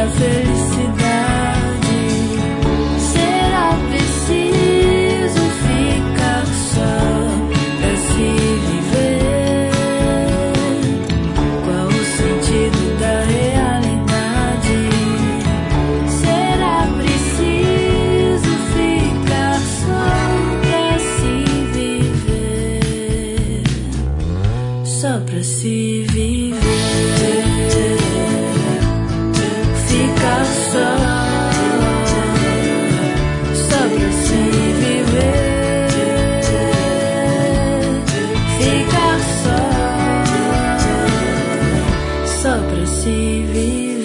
da felicidade. Será preciso ficar só pra se viver? Qual o sentido da realidade? Será preciso ficar só pra se viver? Só pra se viver. Ficar só pra se viver. Ficar só pra se viver.